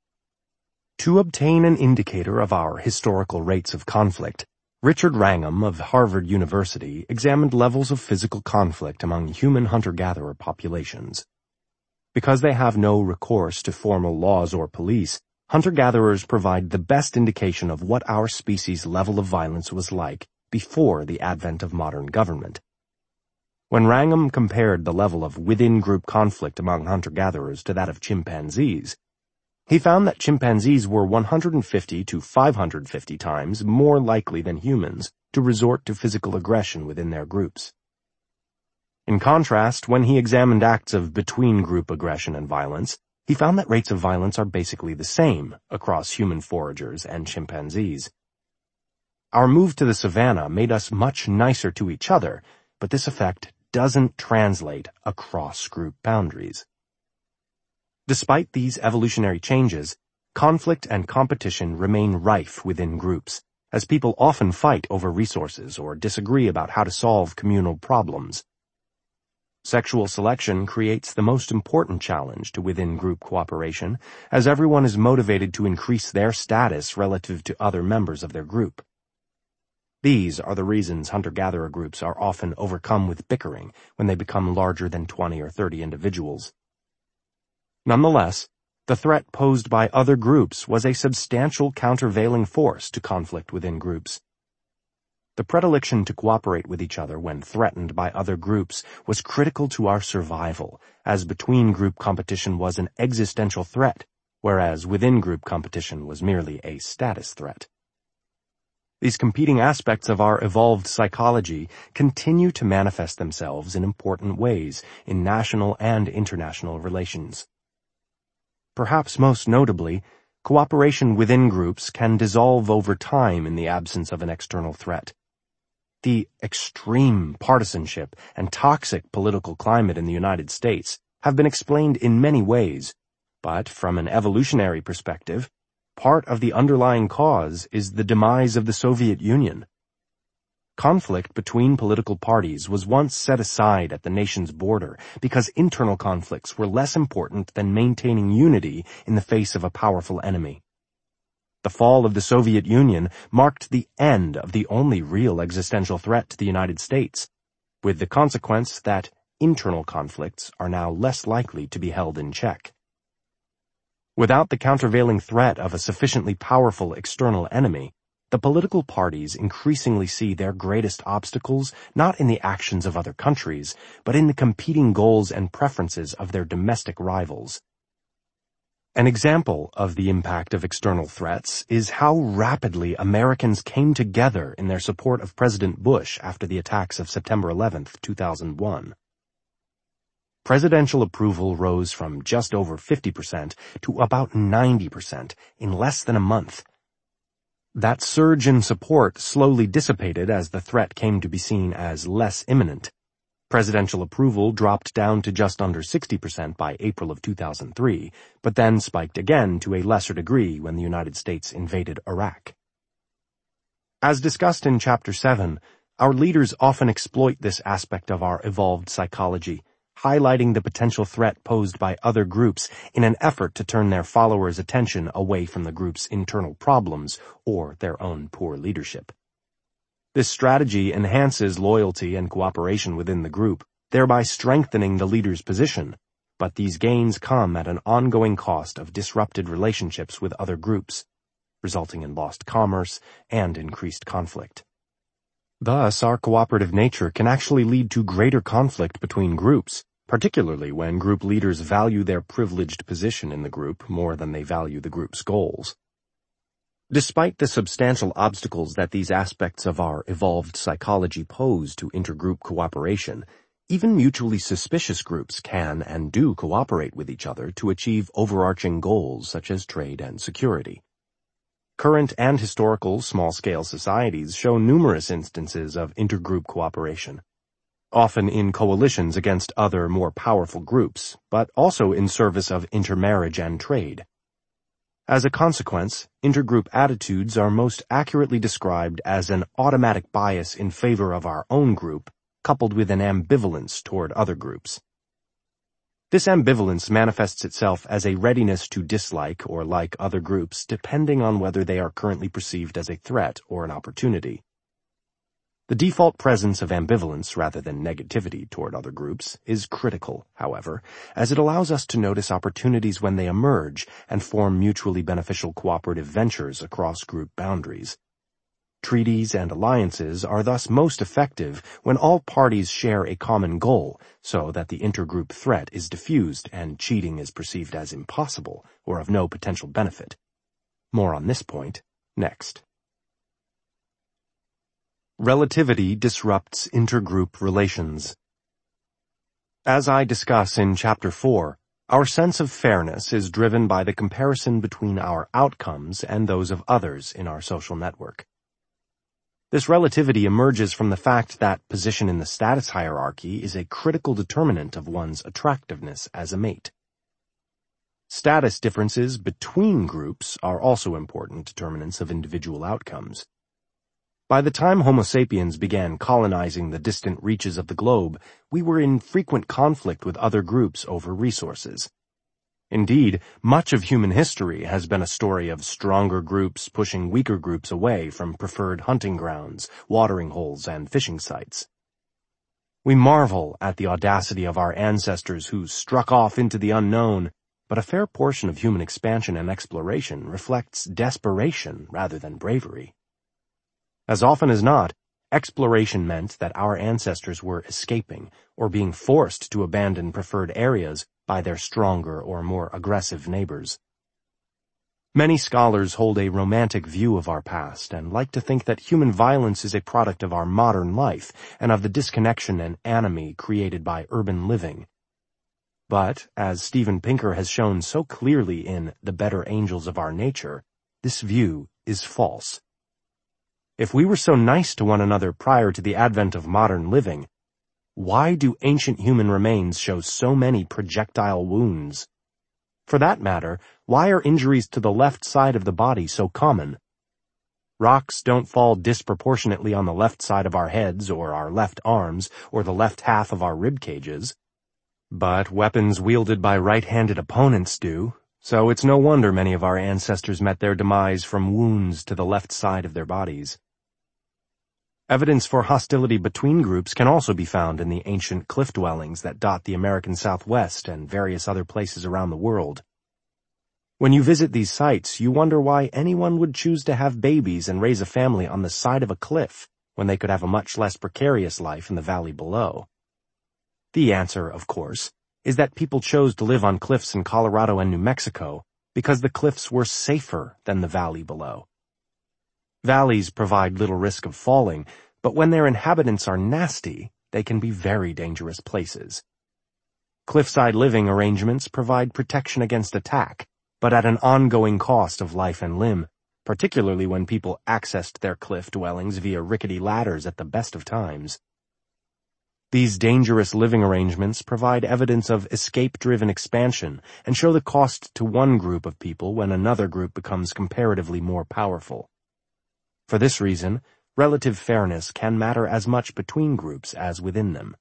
Speaker 1: To obtain an indicator of our historical rates of conflict, Richard Wrangham of Harvard University examined levels of physical conflict among human hunter-gatherer populations. Because they have no recourse to formal laws or police, hunter-gatherers provide the best indication of what our species' level of violence was like before the advent of modern government. When Wrangham compared the level of within-group conflict among hunter-gatherers to that of chimpanzees, he found that chimpanzees were 150 to 550 times more likely than humans to resort to physical aggression within their groups. In contrast, when he examined acts of between-group aggression and violence, he found that rates of violence are basically the same across human foragers and chimpanzees. Our move to the savannah made us much nicer to each other, but this effect doesn't translate across group boundaries. Despite these evolutionary changes, conflict and competition remain rife within groups, as people often fight over resources or disagree about how to solve communal problems. Sexual selection creates the most important challenge to within-group cooperation, as everyone is motivated to increase their status relative to other members of their group. These are the reasons hunter-gatherer groups are often overcome with bickering when they become larger than 20 or 30 individuals. Nonetheless, the threat posed by other groups was a substantial countervailing force to conflict within groups. The predilection to cooperate with each other when threatened by other groups was critical to our survival, as between-group competition was an existential threat, whereas within-group competition was merely a status threat. These competing aspects of our evolved psychology continue to manifest themselves in important ways in national and international relations. Perhaps most notably, cooperation within groups can dissolve over time in the absence of an external threat. The extreme partisanship and toxic political climate in the United States have been explained in many ways, but from an evolutionary perspective, part of the underlying cause is the demise of the Soviet Union. Conflict between political parties was once set aside at the nation's border because internal conflicts were less important than maintaining unity in the face of a powerful enemy. The fall of the Soviet Union marked the end of the only real existential threat to the United States, with the consequence that internal conflicts are now less likely to be held in check. Without the countervailing threat of a sufficiently powerful external enemy, the political parties increasingly see their greatest obstacles not in the actions of other countries, but in the competing goals and preferences of their domestic rivals. An example of the impact of external threats is how rapidly Americans came together in their support of President Bush after the attacks of September 11, 2001. Presidential approval rose from just over 50% to about 90% in less than a month. That surge in support slowly dissipated as the threat came to be seen as less imminent. Presidential approval dropped down to just under 60% by April of 2003, but then spiked again to a lesser degree when the United States invaded Iraq. As discussed in Chapter 7, our leaders often exploit this aspect of our evolved psychology, highlighting the potential threat posed by other groups in an effort to turn their followers' attention away from the group's internal problems or their own poor leadership. This strategy enhances loyalty and cooperation within the group, thereby strengthening the leader's position, but these gains come at an ongoing cost of disrupted relationships with other groups, resulting in lost commerce and increased conflict. Thus, our cooperative nature can actually lead to greater conflict between groups, particularly when group leaders value their privileged position in the group more than they value the group's goals. Despite the substantial obstacles that these aspects of our evolved psychology pose to intergroup cooperation, even mutually suspicious groups can and do cooperate with each other to achieve overarching goals such as trade and security. Current and historical small-scale societies show numerous instances of intergroup cooperation, often in coalitions against other more powerful groups, but also in service of intermarriage and trade. As a consequence, intergroup attitudes are most accurately described as an automatic bias in favor of our own group, coupled with an ambivalence toward other groups. This ambivalence manifests itself as a readiness to dislike or like other groups depending on whether they are currently perceived as a threat or an opportunity. The default presence of ambivalence rather than negativity toward other groups is critical, however, as it allows us to notice opportunities when they emerge and form mutually beneficial cooperative ventures across group boundaries. Treaties and alliances are thus most effective when all parties share a common goal, so that the intergroup threat is diffused and cheating is perceived as impossible or of no potential benefit. More on this point next. Relativity disrupts intergroup relations. As I discuss in Chapter 4, our sense of fairness is driven by the comparison between our outcomes and those of others in our social network. This relativity emerges from the fact that position in the status hierarchy is a critical determinant of one's attractiveness as a mate. Status differences between groups are also important determinants of individual outcomes. By the time Homo sapiens began colonizing the distant reaches of the globe, we were in frequent conflict with other groups over resources. Indeed, much of human history has been a story of stronger groups pushing weaker groups away from preferred hunting grounds, watering holes, and fishing sites. We marvel at the audacity of our ancestors who struck off into the unknown, but a fair portion of human expansion and exploration reflects desperation rather than bravery. As often as not, exploration meant that our ancestors were escaping or being forced to abandon preferred areas by their stronger or more aggressive neighbors. Many scholars hold a romantic view of our past and like to think that human violence is a product of our modern life and of the disconnection and anomie created by urban living. But, as Steven Pinker has shown so clearly in The Better Angels of Our Nature, this view is false. If we were so nice to one another prior to the advent of modern living, why do ancient human remains show so many projectile wounds? For that matter, why are injuries to the left side of the body so common? Rocks don't fall disproportionately on the left side of our heads or our left arms or the left half of our rib cages. But weapons wielded by right-handed opponents do, so it's no wonder many of our ancestors met their demise from wounds to the left side of their bodies. Evidence for hostility between groups can also be found in the ancient cliff dwellings that dot the American Southwest and various other places around the world. When you visit these sites, you wonder why anyone would choose to have babies and raise a family on the side of a cliff when they could have a much less precarious life in the valley below. The answer, of course, is that people chose to live on cliffs in Colorado and New Mexico because the cliffs were safer than the valley below. Valleys provide little risk of falling, but when their inhabitants are nasty, they can be very dangerous places. Cliffside living arrangements provide protection against attack, but at an ongoing cost of life and limb, particularly when people accessed their cliff dwellings via rickety ladders at the best of times. These dangerous living arrangements provide evidence of escape-driven expansion and show the cost to one group of people when another group becomes comparatively more powerful. For this reason, relative fairness can matter as much between groups as within them.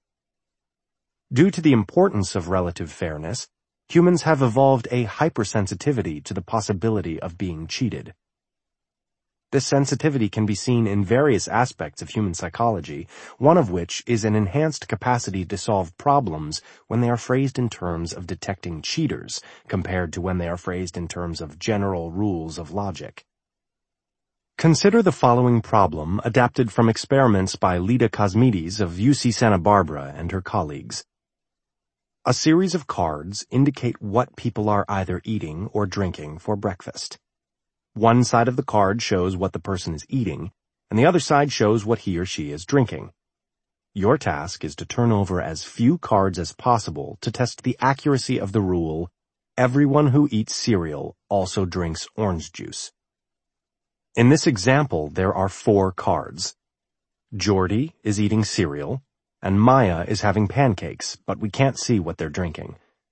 Speaker 1: Due to the importance of relative fairness, humans have evolved a hypersensitivity to the possibility of being cheated. This sensitivity can be seen in various aspects of human psychology, one of which is an enhanced capacity to solve problems when they are phrased in terms of detecting cheaters, compared to when they are phrased in terms of general rules of logic. Consider the following problem adapted from experiments by Lida Cosmides of UC Santa Barbara and her colleagues. A series of cards indicate what people are either eating or drinking for breakfast. One side of the card shows what the person is eating, and the other side shows what he or she is drinking. Your task is to turn over as few cards as possible to test the accuracy of the rule, everyone who eats cereal also drinks orange juice. In this example, there are 4 cards. Jordy is eating cereal, and Maya is having pancakes, but we can't see what they're drinking.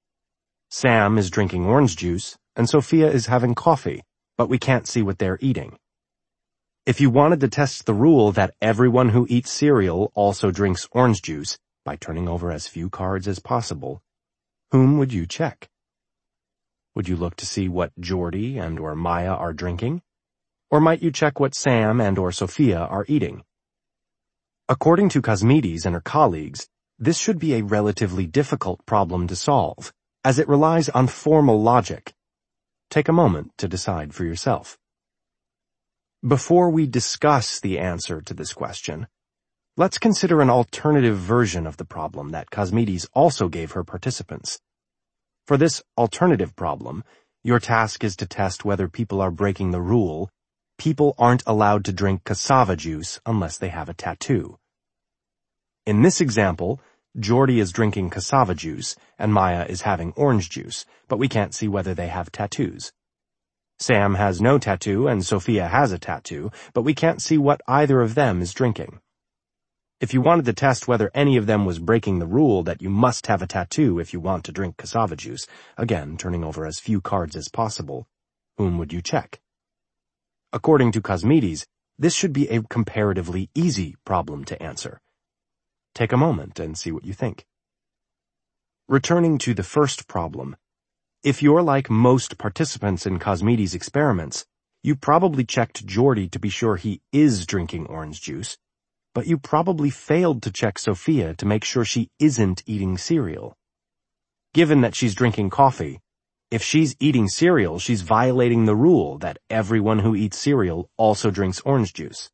Speaker 1: Sam is drinking orange juice, and Sophia is having coffee, but we can't see what they're eating. If you wanted to test the rule that everyone who eats cereal also drinks orange juice by turning over as few cards as possible, whom would you check? Would you look to see what Jordy and or Maya are drinking? Or might you check what Sam and or Sophia are eating? According to Cosmides and her colleagues, this should be a relatively difficult problem to solve, as it relies on formal logic. Take a moment to decide for yourself. Before we discuss the answer to this question, let's consider an alternative version of the problem that Cosmides also gave her participants. For this alternative problem, your task is to test whether people are breaking the rule, people aren't allowed to drink cassava juice unless they have a tattoo. In this example, Jordy is drinking cassava juice and Maya is having orange juice, but we can't see whether they have tattoos. Sam has no tattoo and Sophia has a tattoo, but we can't see what either of them is drinking. If you wanted to test whether any of them was breaking the rule that you must have a tattoo if you want to drink cassava juice, again turning over as few cards as possible, whom would you check? According to Cosmides, this should be a comparatively easy problem to answer. Take a moment and see what you think. Returning to the first problem, if you're like most participants in Cosmides' experiments, you probably checked Jordy to be sure he is drinking orange juice, but you probably failed to check Sophia to make sure she isn't eating cereal. Given that she's drinking coffee, if she's eating cereal, she's violating the rule that everyone who eats cereal also drinks orange juice.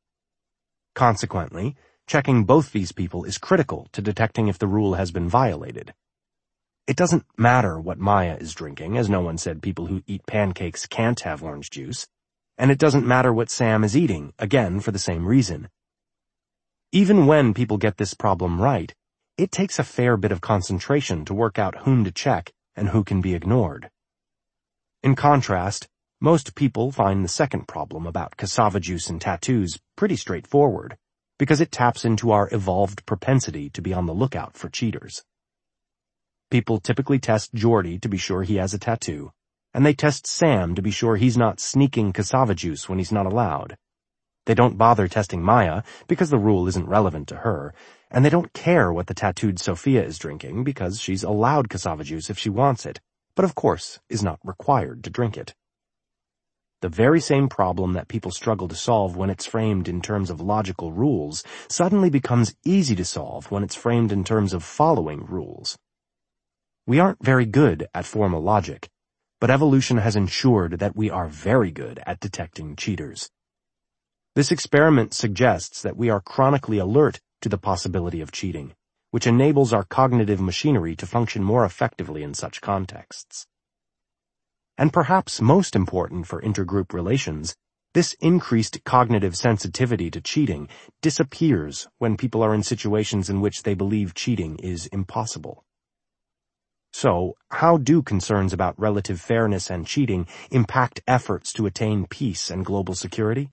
Speaker 1: Consequently, checking both these people is critical to detecting if the rule has been violated. It doesn't matter what Maya is drinking, as no one said people who eat pancakes can't have orange juice. And it doesn't matter what Sam is eating, again for the same reason. Even when people get this problem right, it takes a fair bit of concentration to work out whom to check and who can be ignored. In contrast, most people find the second problem about cassava juice and tattoos pretty straightforward, because it taps into our evolved propensity to be on the lookout for cheaters. People typically test Jordy to be sure he has a tattoo, and they test Sam to be sure he's not sneaking cassava juice when he's not allowed. They don't bother testing Maya because the rule isn't relevant to her, and they don't care what the tattooed Sophia is drinking because she's allowed cassava juice if she wants it, but of course is not required to drink it. The very same problem that people struggle to solve when it's framed in terms of logical rules suddenly becomes easy to solve when it's framed in terms of following rules. We aren't very good at formal logic, but evolution has ensured that we are very good at detecting cheaters. This experiment suggests that we are chronically alert to the possibility of cheating, which enables our cognitive machinery to function more effectively in such contexts. And perhaps most important for intergroup relations, this increased cognitive sensitivity to cheating disappears when people are in situations in which they believe cheating is impossible. So, how do concerns about relative fairness and cheating impact efforts to attain peace and global security?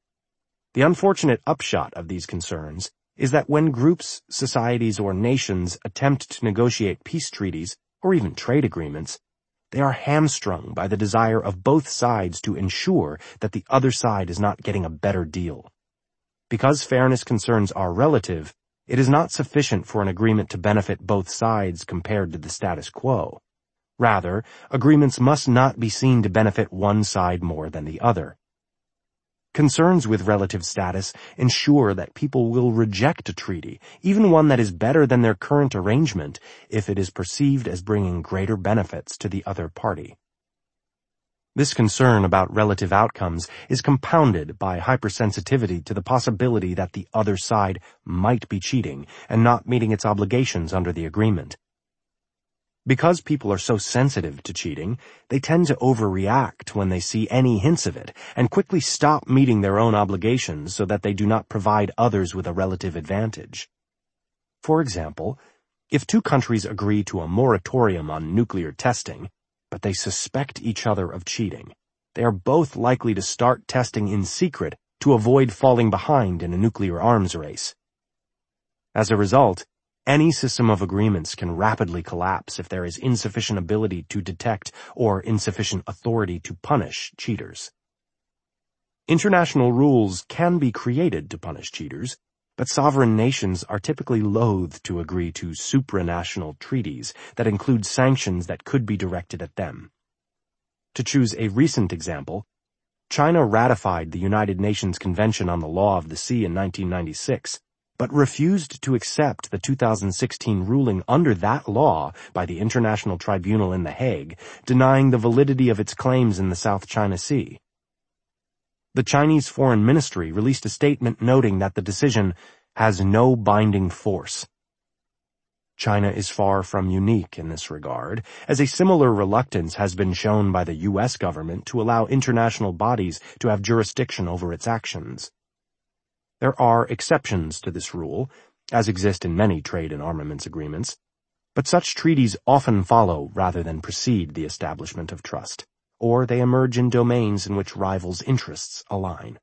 Speaker 1: The unfortunate upshot of these concerns is that when groups, societies, or nations attempt to negotiate peace treaties, or even trade agreements, they are hamstrung by the desire of both sides to ensure that the other side is not getting a better deal. Because fairness concerns are relative, it is not sufficient for an agreement to benefit both sides compared to the status quo. Rather, agreements must not be seen to benefit one side more than the other. Concerns with relative status ensure that people will reject a treaty, even one that is better than their current arrangement, if it is perceived as bringing greater benefits to the other party. This concern about relative outcomes is compounded by hypersensitivity to the possibility that the other side might be cheating and not meeting its obligations under the agreement. Because people are so sensitive to cheating, they tend to overreact when they see any hints of it and quickly stop meeting their own obligations so that they do not provide others with a relative advantage. For example, if two countries agree to a moratorium on nuclear testing, but they suspect each other of cheating, they are both likely to start testing in secret to avoid falling behind in a nuclear arms race. As a result, any system of agreements can rapidly collapse if there is insufficient ability to detect or insufficient authority to punish cheaters. International rules can be created to punish cheaters, but sovereign nations are typically loath to agree to supranational treaties that include sanctions that could be directed at them. To choose a recent example, China ratified the United Nations Convention on the Law of the Sea in 1996, but refused to accept the 2016 ruling under that law by the International Tribunal in The Hague, denying the validity of its claims in the South China Sea. The Chinese Foreign Ministry released a statement noting that the decision has no binding force. China is far from unique in this regard, as a similar reluctance has been shown by the U.S. government to allow international bodies to have jurisdiction over its actions. There are exceptions to this rule, as exist in many trade and armaments agreements, but such treaties often follow rather than precede the establishment of trust, or they emerge in domains in which rivals' interests align.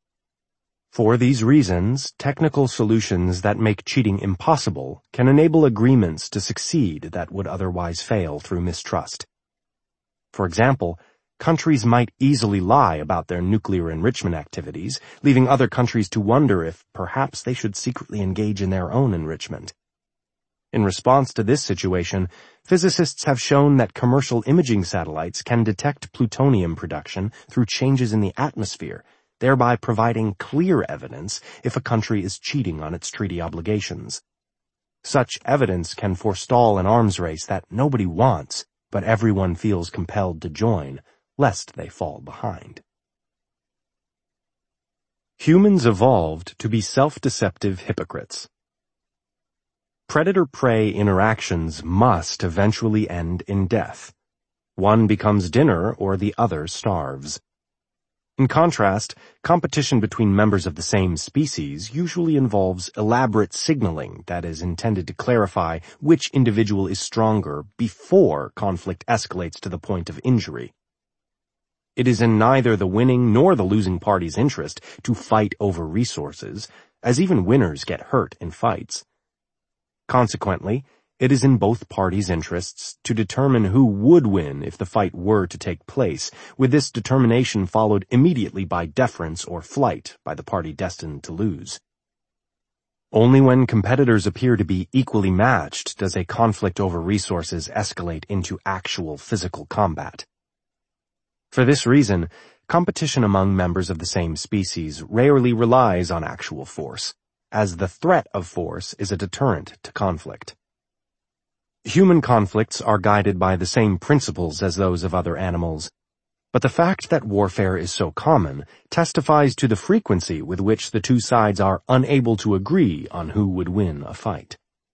Speaker 1: For these reasons, technical solutions that make cheating impossible can enable agreements to succeed that would otherwise fail through mistrust. For example, countries might easily lie about their nuclear enrichment activities, leaving other countries to wonder if perhaps they should secretly engage in their own enrichment. In response to this situation, physicists have shown that commercial imaging satellites can detect plutonium production through changes in the atmosphere, thereby providing clear evidence if a country is cheating on its treaty obligations. Such evidence can forestall an arms race that nobody wants, but everyone feels compelled to join, lest they fall behind. Humans evolved to be self-deceptive hypocrites. Predator-prey interactions must eventually end in death. One becomes dinner or the other starves. In contrast, competition between members of the same species usually involves elaborate signaling that is intended to clarify which individual is stronger before conflict escalates to the point of injury. It is in neither the winning nor the losing party's interest to fight over resources, as even winners get hurt in fights. Consequently, it is in both parties' interests to determine who would win if the fight were to take place, with this determination followed immediately by deference or flight by the party destined to lose. Only when competitors appear to be equally matched does a conflict over resources escalate into actual physical combat. For this reason, competition among members of the same species rarely relies on actual force, as the threat of force is a deterrent to conflict. Human conflicts are guided by the same principles as those of other animals, but the fact that warfare is so common testifies to the frequency with which the two sides are unable to agree on who would win a fight.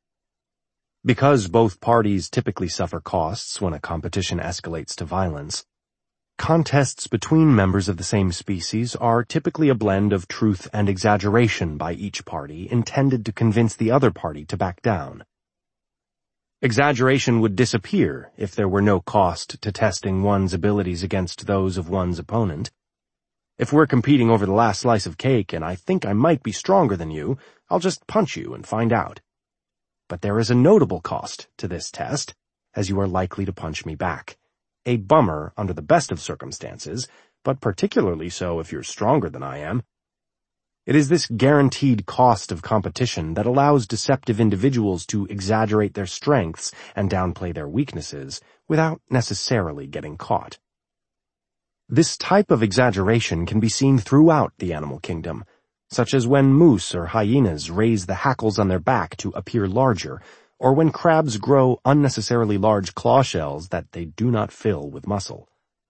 Speaker 1: Because both parties typically suffer costs when a competition escalates to violence, contests between members of the same species are typically a blend of truth and exaggeration by each party intended to convince the other party to back down. Exaggeration would disappear if there were no cost to testing one's abilities against those of one's opponent. If we're competing over the last slice of cake and I think I might be stronger than you, I'll just punch you and find out. But there is a notable cost to this test, as you are likely to punch me back. A bummer under the best of circumstances, but particularly so if you're stronger than I am. It is this guaranteed cost of competition that allows deceptive individuals to exaggerate their strengths and downplay their weaknesses without necessarily getting caught. This type of exaggeration can be seen throughout the animal kingdom, such as when moose or hyenas raise the hackles on their back to appear larger, or when crabs grow unnecessarily large claw shells that they do not fill with muscle.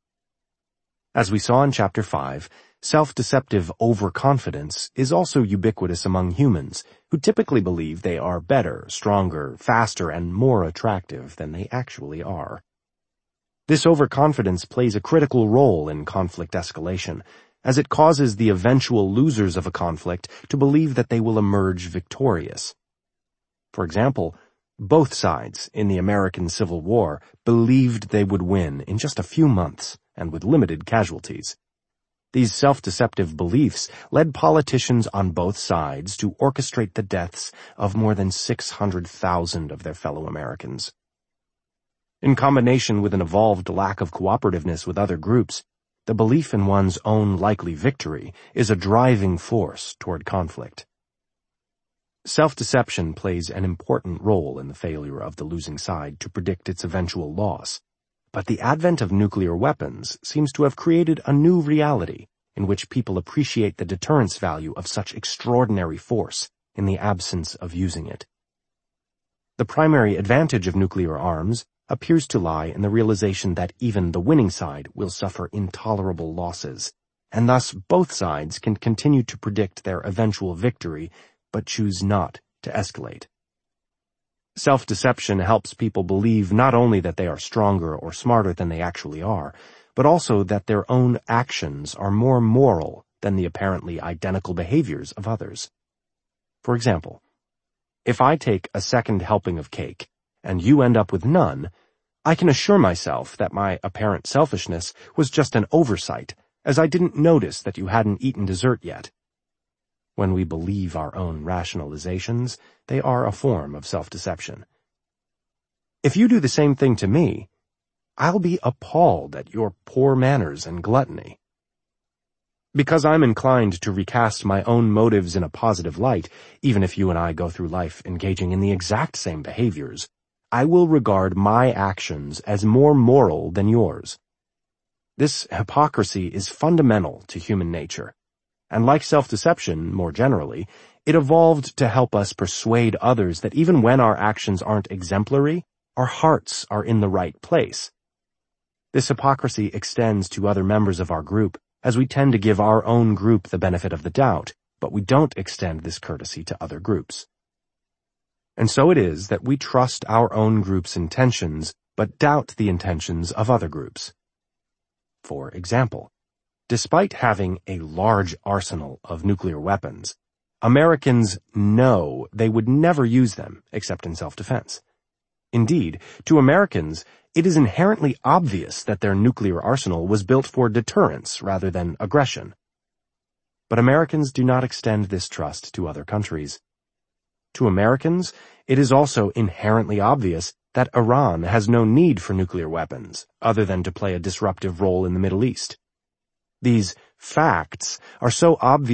Speaker 1: As we saw in Chapter 5, self-deceptive overconfidence is also ubiquitous among humans, who typically believe they are better, stronger, faster, and more attractive than they actually are. This overconfidence plays a critical role in conflict escalation, as it causes the eventual losers of a conflict to believe that they will emerge victorious. For example, both sides in the American Civil War believed they would win in just a few months and with limited casualties. These self-deceptive beliefs led politicians on both sides to orchestrate the deaths of more than 600,000 of their fellow Americans. In combination with an evolved lack of cooperativeness with other groups, the belief in one's own likely victory is a driving force toward conflict. Self-deception plays an important role in the failure of the losing side to predict its eventual loss, but the advent of nuclear weapons seems to have created a new reality in which people appreciate the deterrence value of such extraordinary force in the absence of using it. The primary advantage of nuclear arms appears to lie in the realization that even the winning side will suffer intolerable losses, and thus both sides can continue to predict their eventual victory but choose not to escalate. Self-deception helps people believe not only that they are stronger or smarter than they actually are, but also that their own actions are more moral than the apparently identical behaviors of others. For example, if I take a second helping of cake and you end up with none, I can assure myself that my apparent selfishness was just an oversight, as I didn't notice that you hadn't eaten dessert yet. When we believe our own rationalizations, they are a form of self-deception. If you do the same thing to me, I'll be appalled at your poor manners and gluttony. Because I'm inclined to recast my own motives in a positive light, even if you and I go through life engaging in the exact same behaviors, I will regard my actions as more moral than yours. This hypocrisy is fundamental to human nature, and like self-deception, more generally, it evolved to help us persuade others that even when our actions aren't exemplary, our hearts are in the right place. This hypocrisy extends to other members of our group, as we tend to give our own group the benefit of the doubt, but we don't extend this courtesy to other groups. And so it is that we trust our own group's intentions, but doubt the intentions of other groups. For example, despite having a large arsenal of nuclear weapons, Americans know they would never use them except in self-defense. Indeed, to Americans, it is inherently obvious that their nuclear arsenal was built for deterrence rather than aggression. But Americans do not extend this trust to other countries. To Americans, it is also inherently obvious that Iran has no need for nuclear weapons, other than to play a disruptive role in the Middle East. These facts are so obvious